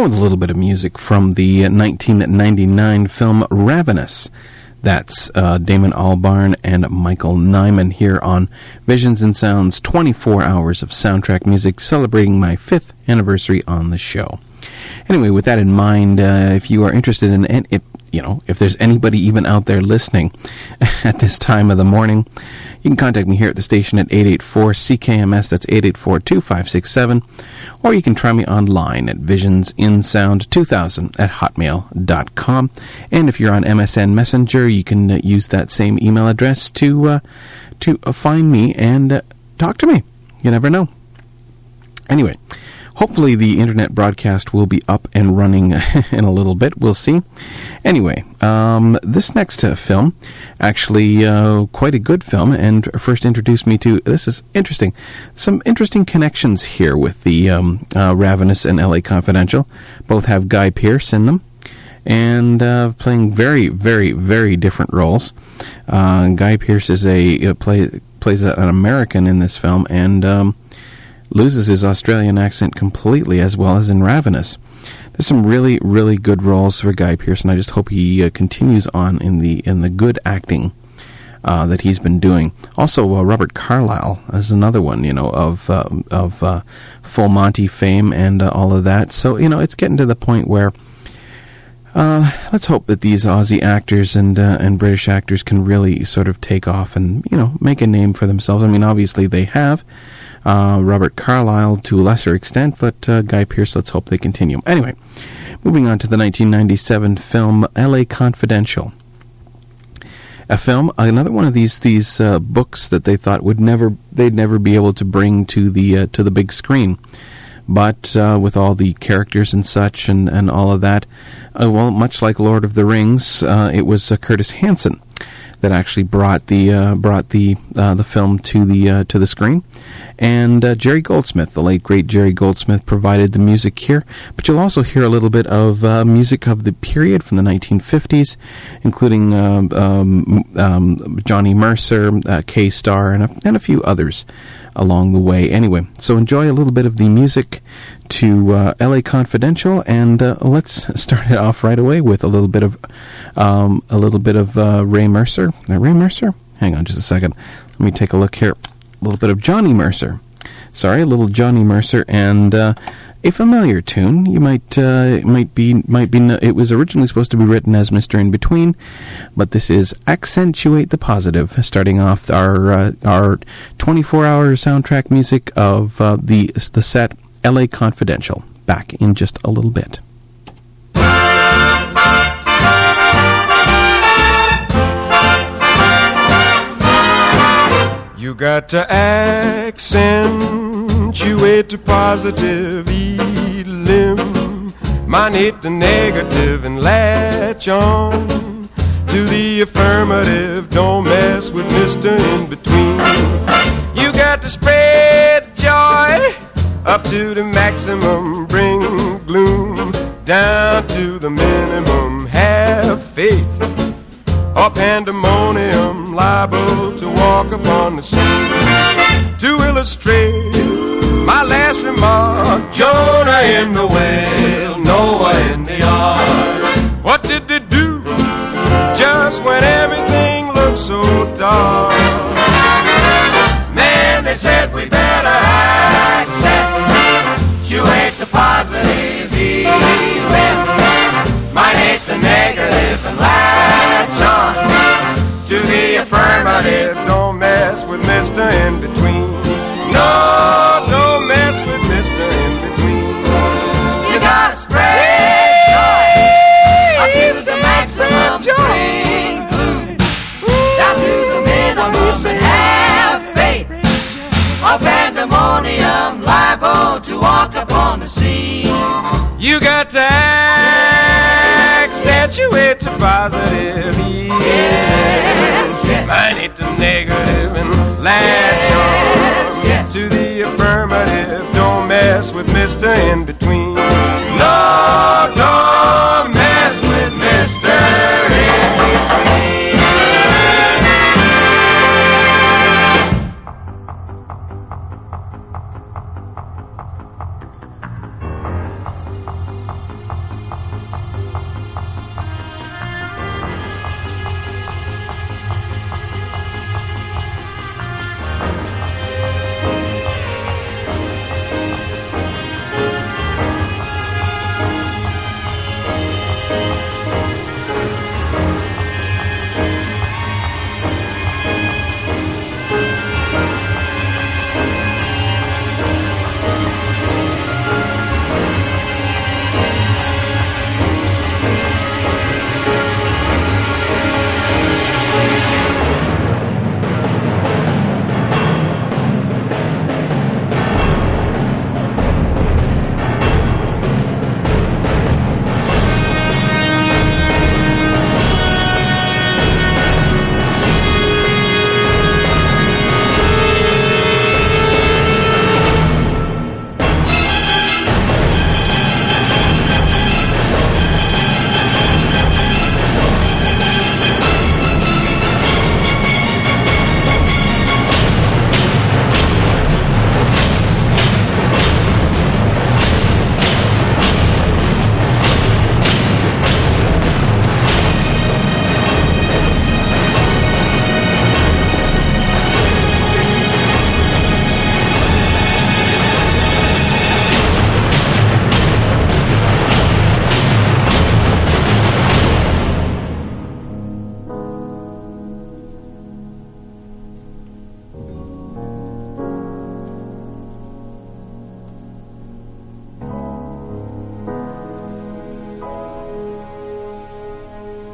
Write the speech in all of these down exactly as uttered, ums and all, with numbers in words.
with a little bit of music from the nineteen ninety-nine film Ravenous. That's uh, Damon Albarn and Michael Nyman here on Visions and Sounds, twenty-four hours of soundtrack music, celebrating my fifth anniversary on the show. Anyway, with that in mind, uh, if you are interested in, in if, you know, if there's anybody even out there listening at this time of the morning, you can contact me here at the station at eight eight four C K M S, that's eight eight four, two five six seven, or you can try me online at visionsinsound two thousand at hotmail dot com. And if you're on M S N Messenger, you can uh, use that same email address to, uh, to uh, find me and uh, talk to me. You never know. Anyway, hopefully the internet broadcast will be up and running in a little bit. We'll see. Anyway, um, this next uh, film, actually uh, quite a good film, and first introduced me to, this is interesting, some interesting connections here with the um, uh, Ravenous and L A Confidential. Both have Guy Pearce in them, and uh, playing very, very, very different roles. Uh, Guy Pearce is a uh, play, plays a, an American in this film, and um, loses his Australian accent completely, as well as in Ravenous. There's some really, really good roles for Guy Pearce, and I just hope he uh, continues on in the in the good acting uh, that he's been doing. Also, uh, Robert Carlyle is another one, you know, of uh, of uh, Full Monty fame and uh, all of that. So, you know, it's getting to the point where uh, let's hope that these Aussie actors and uh, and British actors can really sort of take off and, you know, make a name for themselves. I mean, obviously they have. Uh, Robert Carlyle to a lesser extent, but uh, Guy Pearce, let's hope they continue. Anyway, moving on to the nineteen ninety-seven film L A Confidential. A film, another one of these these uh, books that they thought would never they'd never be able to bring to the uh, to the big screen, but uh, with all the characters and such and, and all of that, uh, well, much like Lord of the Rings, uh, it was uh, Curtis Hanson that actually brought the uh, brought the uh, the film to the uh, to the screen, and uh, Jerry Goldsmith, the late great Jerry Goldsmith, provided the music here. But you'll also hear a little bit of uh, music of the period from the nineteen fifties, including uh, um, um, Johnny Mercer, uh, Kay Starr, and a, and a few others along the way. Anyway, so enjoy a little bit of the music to uh, L A Confidential, and uh, let's start it off right away with a little bit of um, a little bit of uh, Ray Mercer. Uh, Ray Mercer? Hang on just a second. Let me take a look here. A little bit of Johnny Mercer. Sorry, a little Johnny Mercer, and uh, a familiar tune. You might uh, might be might be. It was originally supposed to be written as Mister In Between, but this is Accentuate the Positive, starting off our uh, our twenty-four hour soundtrack music of uh, the the set L A Confidential. Back in just a little bit. You got to accentuate the positive, eliminate the negative, and latch on to the affirmative. Don't mess with Mister In Between. You got to spread joy up to the maximum, bring gloom down to the minimum. Have faith or pandemonium, liable to walk upon the scene. To illustrate my last remark, Jonah in the whale, Noah in the ark. What did they do just when everything looked so dark? Man, they said we better accentuate the positive, eliminate the negative, and latch on to the affirmative. Don't mess with Mister In Between. No, don't mess with Mister In Between. You gotta spread joy up to the maximum, bring gloom down to the minimum, and have faith or pandemonium, liable to walk upon the scene. You got to accentuate the positive, yes, yes. Minus the negative, and latch on yes, yes. to the affirmative. Don't mess with Mister In Between. No, don't mess with Mister In Between.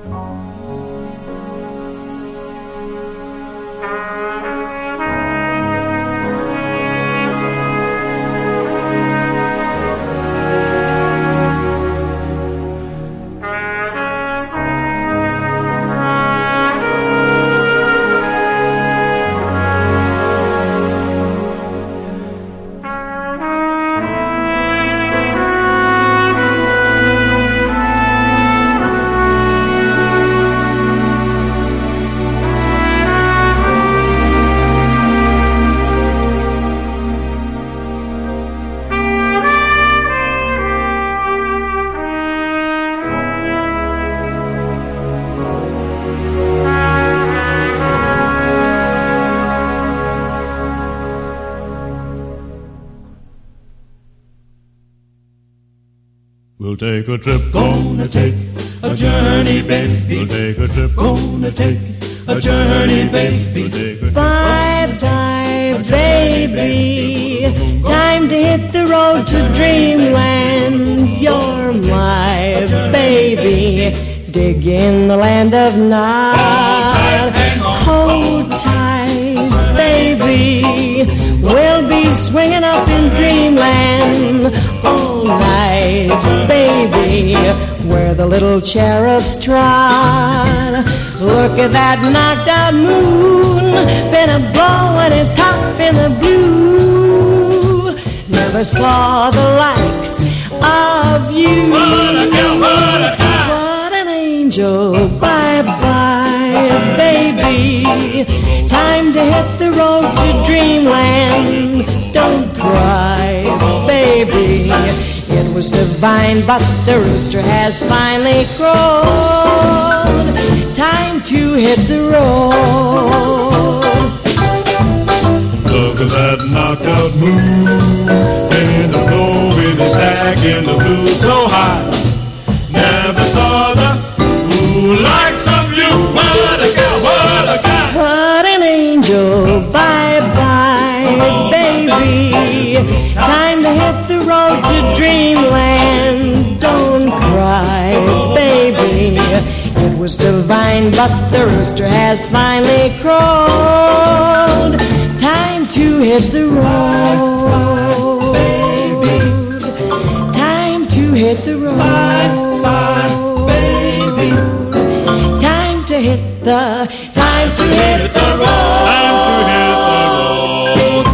We'll take a trip, gonna take a journey, baby. We'll take a trip, gonna take a journey, baby. We'll take a trip, Five time, baby. Time to hit the road to dreamland. You're my baby. Dig in the land of Nod. Hold tight, baby. We'll be swinging up in dreamland all night, baby, where the little cherubs trot. Look at that knocked out moon, been a blowing his top in the blue. Never saw the likes of you. What a girl, what a guy. What an angel, bye-bye, baby. Time to hit the road to dreamland. Don't cry, baby. It was divine, but the rooster has finally crowed. Time to hit the road. Look at that knocked out moon in the glow with the stack in the blue so high. Never saw the moonlights of you. What a girl, what a guy. What an angel, bye-bye, baby. Time to hit the road to dreamland. Don't cry, baby. It was divine, but the rooster has finally crowed. Time to hit the road. Time to hit the road. Time to hit the, time to hit the road. Time to hit the road.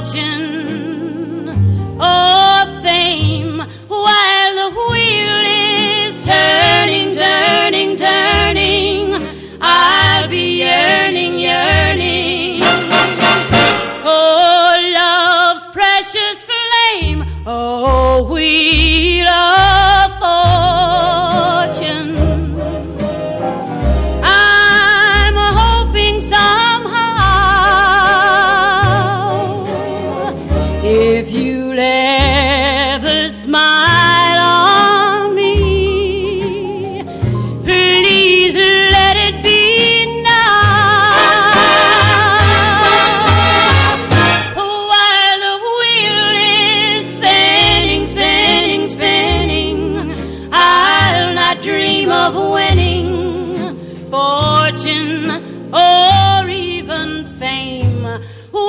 fortune or fame, while the wheel is turning, turning, turning, I'll be yearning, yearning. Oh, love's precious flame, oh, wheel of fortune. I'm hoping somehow, if you'll ever smile on me, please let it be now. While the wheel is spinning, spinning, spinning, I'll not dream of winning fortune or even fame.